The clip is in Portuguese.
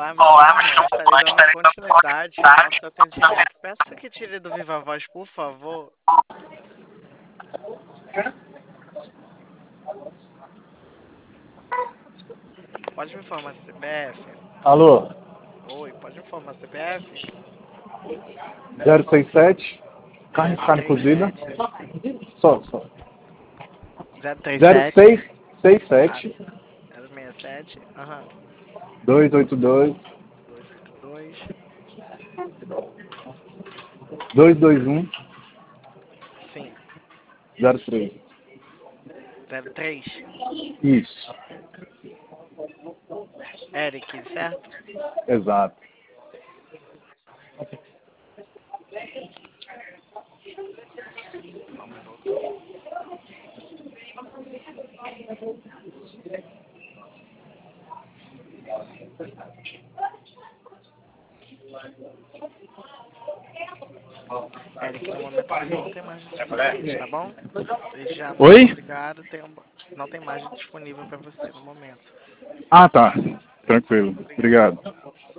Olá, me chamo Tomás, estarei dando continuidade ao seu atendimento. Peço que tire do Viva Voz, por favor. Pode me informar CPF? Alô? Oi, pode me informar CPF? 067, carne cozida. Só. 037 0667 067 282 282 221 sim 03. 03 Isso, Eric, certo? exato. Só um minuto. Eric, no momento você não tem margem suficiente, tá bom? Desde já, muito Oi? obrigado. Não tem margem disponível para você no momento. Ah, tá. Tranquilo. Obrigado.